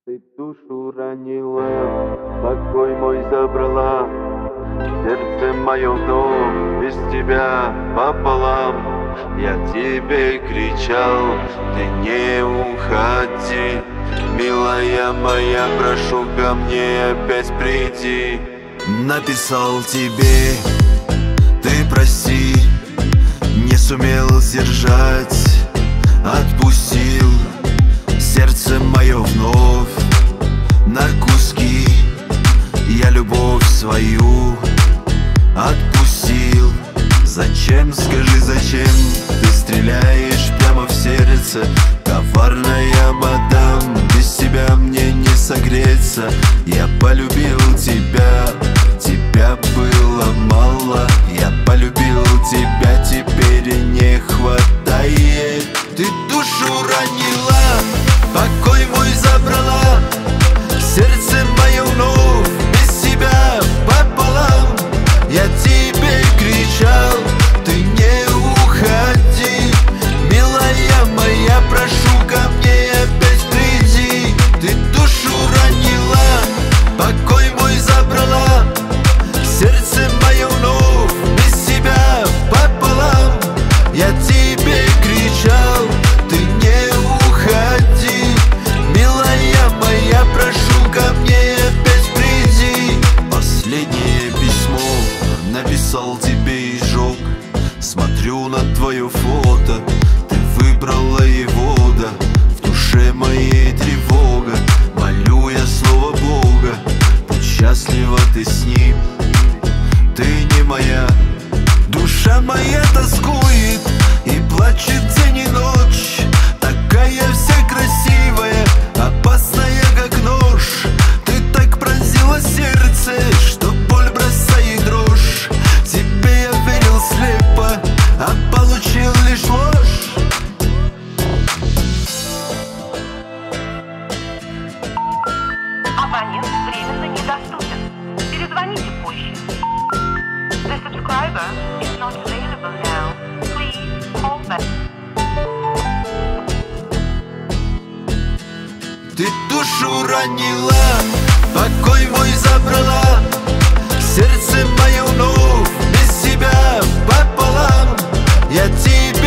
Ты душу ранила, покой мой забрала, сердце мое вновь без тебя пополам. Я тебе кричал, ты не уходи, милая моя, прошу ко мне опять приди. Написал тебе, ты прости, не сумел сдержать, отпустил сердце мое вновь на куски. Я любовь свою отпустил. Зачем, скажи, зачем ты стреляешь прямо в сердце? Коварная мадам, без тебя мне не согреться. Я полюбил тебя, тебя было мало. Я полюбил тебя, теперь не хватает. Ты душу ранила, покой мой забрала, сердце мое вновь без тебя пополам. Я тебе кричал, ты не уходи, милая моя, прошу ко мне опять приди. Ты душу ранила, покой мой забрала, сердце мое вновь без тебя пополам. Я тебе кричал, ты не уходи, милая моя, прошу ко мне опять приди. Последнее письмо написал тебе и сжег. Смотрю на твое фото, ты выбрала его, да. В душе моей тревога, молю я снова Бога, будь счастлива ты с ним, ты не моя. Душа моя тоскует и плачет день и ночь. Такая вся красивая, опасная как нож. Ты так пронзила сердце, что боль бросает дрожь. Тебе я верил слепо, а получил лишь ложь. Абонент временно недоступен. Перезвоните позже. The subscriber is not available now. Please call back. Ты душу ранила, покой мой забрала, сердце мое вновь без тебя пополам. Я тебе